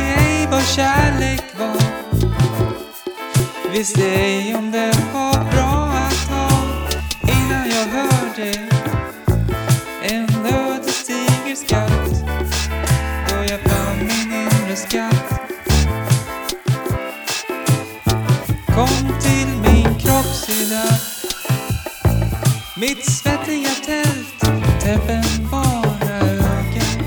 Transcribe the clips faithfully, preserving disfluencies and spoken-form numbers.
ej vad kärlek var. Visste ej om det var bra att ha. Innan jag hörde en ödesdiger skatt, då jag fann min inre skatt. Kom till min kroppssida, mitt svettiga tält, täppen bara öken.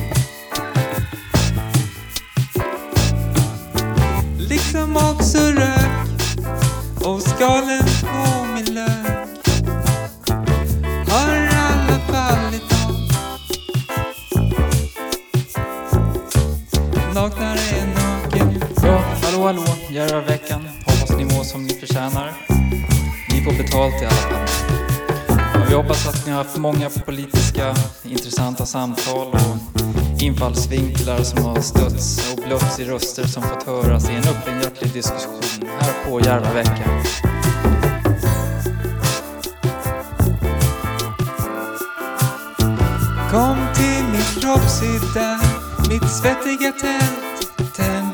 Liksom också rök och skalen på min lök har alla fallit av. Naknare än naken. Ja, hallå hallå, Järvaveckan. Hoppas ni mår som ni förtjänar. Ni får betalt i alla fall. Ja, vi hoppas att ni har haft många politiska intressanta samtal och infallsvinklar som har stötts och blötts i röster som fått höras i en öppenhjärtig diskussion här på Järvaveckan. Kom till min kroppssida, mitt svettiga tält, tält.